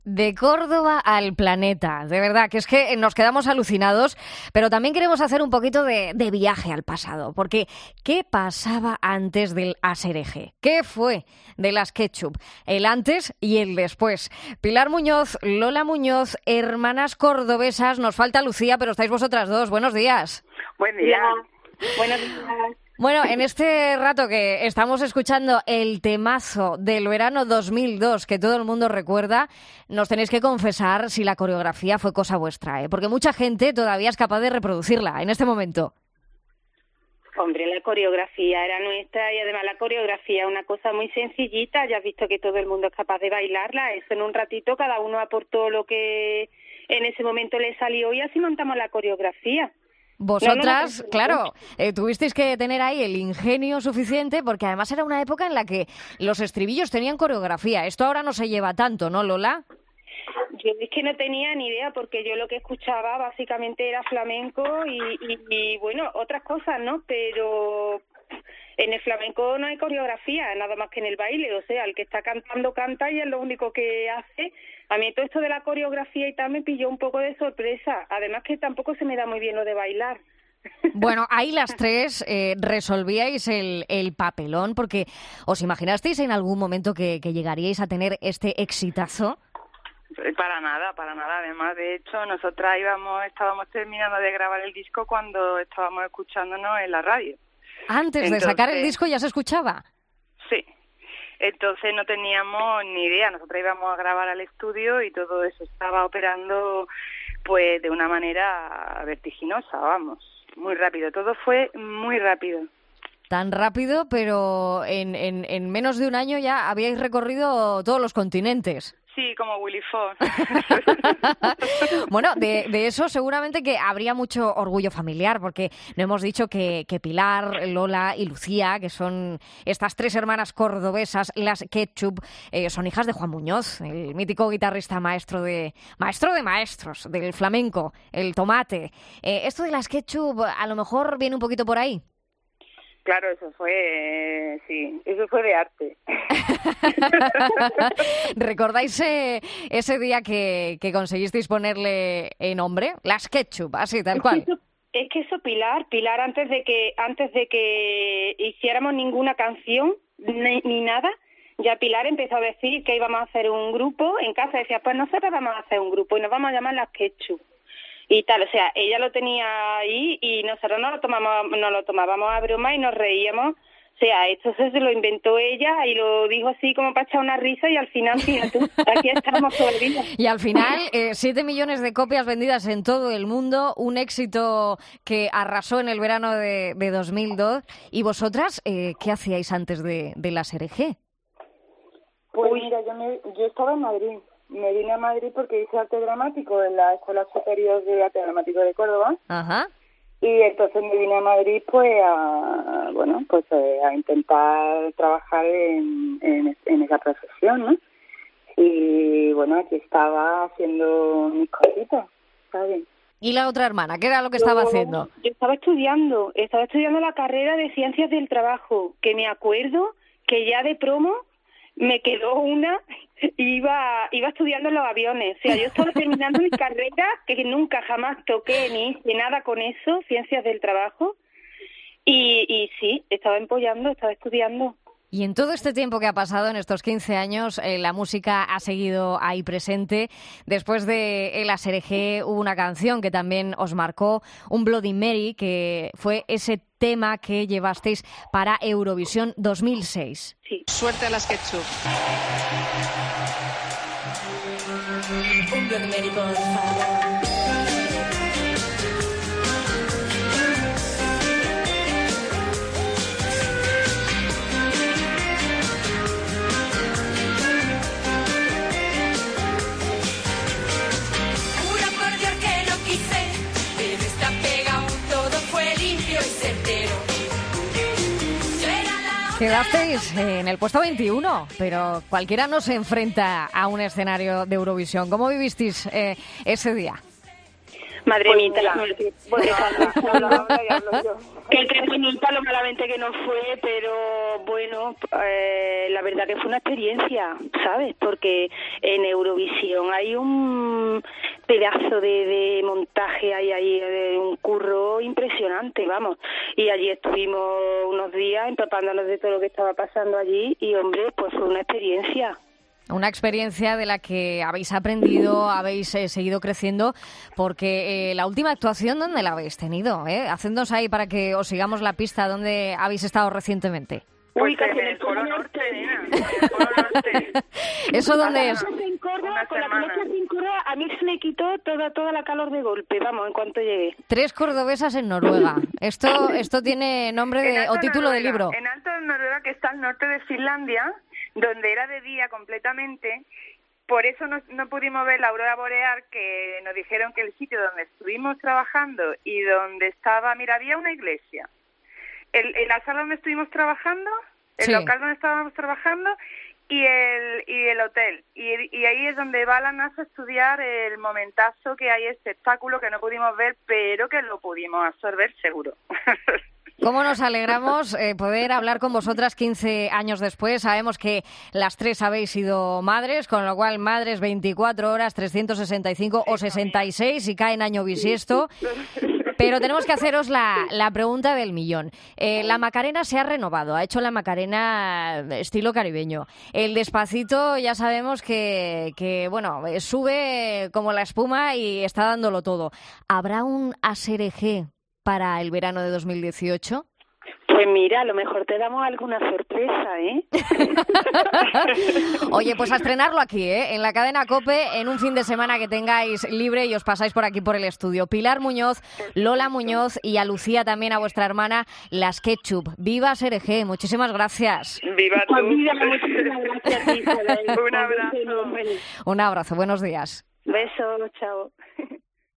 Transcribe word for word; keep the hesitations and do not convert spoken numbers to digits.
De Córdoba al planeta, de verdad, que es que nos quedamos alucinados, pero también queremos hacer un poquito de, de viaje al pasado, porque ¿qué pasaba antes del Asereje? ¿Qué fue de las Ketchup? El antes y el después. Pilar Muñoz, Lola Muñoz, hermanas cordobesas, nos falta Lucía, pero estáis vosotras dos. Buenos días. Buen día. Buenos días. Bueno, en este rato que estamos escuchando el temazo del verano dos mil dos que todo el mundo recuerda, nos tenéis que confesar si la coreografía fue cosa vuestra, ¿eh? Porque mucha gente todavía es capaz de reproducirla en este momento. Hombre, la coreografía era nuestra y además la coreografía es una cosa muy sencillita. Ya has visto que todo el mundo es capaz de bailarla. Eso en un ratito cada uno aportó lo que en ese momento le salió y así montamos la coreografía. Vosotras, no, no, no, claro, eh, tuvisteis que tener ahí el ingenio suficiente porque además era una época en la que los estribillos tenían coreografía. Esto ahora no se lleva tanto, ¿no, Lola? Yo es que no tenía ni idea porque yo lo que escuchaba básicamente era flamenco y, y, y bueno, otras cosas, ¿no? Pero en el flamenco no hay coreografía, nada más que en el baile. O sea, el que está cantando canta y es lo único que hace. A mí todo esto de la coreografía y tal me pilló un poco de sorpresa. Además que tampoco se me da muy bien lo de bailar. Bueno, ahí las tres eh, resolvíais el, el papelón, porque ¿os imaginasteis en algún momento que, que llegaríais a tener este exitazo? Para nada, para nada. Además, de hecho, nosotras íbamos, estábamos terminando de grabar el disco cuando estábamos escuchándonos en la radio. Antes Entonces, de sacar el disco ya se escuchaba. Sí. Entonces no teníamos ni idea. Nosotros íbamos a grabar al estudio y todo eso estaba operando pues de una manera vertiginosa, vamos, muy rápido. Todo fue muy rápido. Tan rápido, pero en, en, en menos de un año ya habíais recorrido todos los continentes. Sí, como Willy Fox. Bueno, de, de eso seguramente que habría mucho orgullo familiar, porque no hemos dicho que, que Pilar, Lola y Lucía, que son estas tres hermanas cordobesas, las Ketchup, eh, son hijas de Juan Muñoz, el mítico guitarrista maestro de maestro de maestros, del flamenco, el tomate. Eh, esto de las Ketchup a lo mejor viene un poquito por ahí. Claro, eso fue, eh, sí, eso fue de arte. ¿Recordáis eh, ese día que, que conseguisteis ponerle eh, nombre? Las Ketchup, así, tal cual. Es que eso, Pilar, Pilar antes de que antes de que hiciéramos ninguna canción ni, ni nada, ya Pilar empezó a decir que íbamos a hacer un grupo en casa. Decía, pues nosotros vamos a hacer un grupo y nos vamos a llamar las Ketchup. Y tal, o sea, ella lo tenía ahí y nosotros no lo tomamos, no lo tomábamos a broma y nos reíamos. O sea, esto se lo inventó ella y lo dijo así como para echar una risa y al final, fíjate, aquí estamos todo el día. Y al final, eh, siete millones de copias vendidas en todo el mundo, un éxito que arrasó en el verano de, de dos mil dos. ¿Y vosotras eh, qué hacíais antes de, de la Asereje? Pues mira, yo, me, yo estaba en Madrid. Me vine a Madrid porque hice arte dramático en la Escuela Superior de Arte Dramático de Córdoba. Ajá. Y entonces me vine a Madrid pues a, bueno, pues a intentar trabajar en, en, en esa profesión, ¿no? Y bueno, aquí estaba haciendo mis cositas, ¿sabes? ¿Y la otra hermana? ¿Qué era lo que estaba yo, haciendo? Yo estaba estudiando, estaba estudiando la carrera de Ciencias del Trabajo, que me acuerdo que ya de promo me quedó una, iba iba estudiando en los aviones. O sea, yo estaba terminando mi carrera, que nunca jamás toqué ni hice nada con eso, Ciencias del Trabajo, y, y sí, estaba empollando, estaba estudiando. Y en todo este tiempo que ha pasado, en estos quince años, eh, la música ha seguido ahí presente. Después de El Asereje hubo una canción que también os marcó, un Bloody Mary, que fue ese tema que llevasteis para Eurovisión dos mil seis. Sí. Suerte a las Ketchup. Un Bloody Mary, por favor. Quedasteis en el puesto veintiuno, pero cualquiera no se enfrenta a un escenario de Eurovisión. ¿Cómo vivisteis eh, ese día? Madre Pues mía, mira, no, bueno, habla, habla, habla y hablo yo. que qué bonita lo malamente que nos fue, pero bueno, eh, la verdad que fue una experiencia, ¿sabes? Porque en Eurovisión hay un pedazo de, de montaje, hay ahí de un curro impresionante, vamos. Y allí estuvimos unos días empapándonos de todo lo que estaba pasando allí y, hombre, pues fue una experiencia. Una experiencia de la que habéis aprendido, habéis eh, seguido creciendo, porque eh, la última actuación, ¿dónde la habéis tenido? Eh? Hacednos ahí para que os sigamos la pista, ¿dónde habéis estado recientemente? Pues Uy, casi en el Polo Norte, nena, en el Polo Norte. ¿Eso dónde es? En Córdoba, Una con la semana. noche en Córdoba, a mí se me quitó toda toda la calor de golpe, vamos, en cuanto llegué. Tres cordobesas en Noruega. Esto esto tiene nombre En de, Alto o título de Noruega, libro. En Alto Noruega, que está al norte de Finlandia, donde era de día completamente. Por eso no, no pudimos ver la aurora boreal, que nos dijeron que el sitio donde estuvimos trabajando y donde estaba, mira, había una iglesia. El, en la sala donde estuvimos trabajando, el Sí. local donde estábamos trabajando y el y el hotel. Y, y ahí es donde va la NASA a estudiar el momentazo que hay, espectáculo que no pudimos ver, pero que lo pudimos absorber seguro. ¿Cómo nos alegramos eh, poder hablar con vosotras quince años después? Sabemos que las tres habéis sido madres, con lo cual madres veinticuatro horas, trescientos sesenta y cinco o sesenta y seis si cae en año bisiesto. Pero tenemos que haceros la, la pregunta del millón. Eh, la Macarena se ha renovado, ha hecho la Macarena estilo caribeño. El Despacito ya sabemos que, que bueno, sube como la espuma y está dándolo todo. ¿Habrá un A S E R G para el verano de dos mil dieciocho? Pues mira, a lo mejor te damos alguna sorpresa, ¿eh? Oye, pues a estrenarlo aquí, ¿eh? En la cadena COPE, en un fin de semana que tengáis libre y os pasáis por aquí por el estudio. Pilar Muñoz, Lola Muñoz y a Lucía también, a vuestra hermana, las Ketchup. ¡Viva S E R G! Muchísimas gracias. Viva tú. Pues mira, muchísimas gracias a ti, Isabel. Un abrazo. Un abrazo, buenos días. Besos, chao.